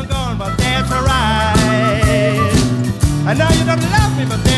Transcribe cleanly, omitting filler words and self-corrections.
gone, but that's alright. I know you don't love me, but that's